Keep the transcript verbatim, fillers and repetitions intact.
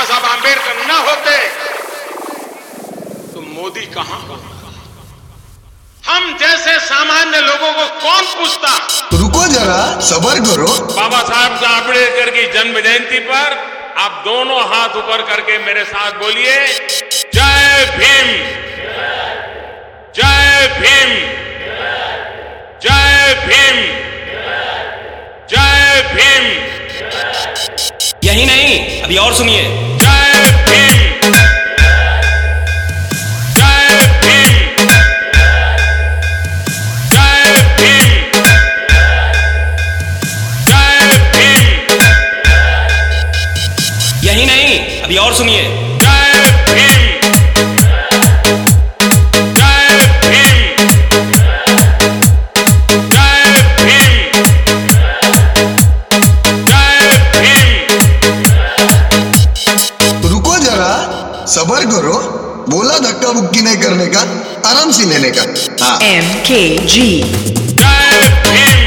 साहब आंबेडकर न होते तो मोदी कहां होता? हम जैसे सामान्य लोगों को कौन पूछता? रुको जरा, सबर करो। बाबा साहब आंबेडकर की जन्म जयंती पर आप दोनों हाथ ऊपर करके मेरे साथ बोलिए, जय भीम, जय भीम, जय भीम, जय भीम। यही नहीं, अभी और सुनिए। जय भीम, जय भीम, जय भीम, जय भीम। यही नहीं, अभी और सुनिए। जय भीम, जय भीम, जय भीम, जय भीम। रुको जरा, सबर करो। बोला धक्का मुक्की नहीं करने का, आराम से लेने का। हाँ। M K G जय भीम।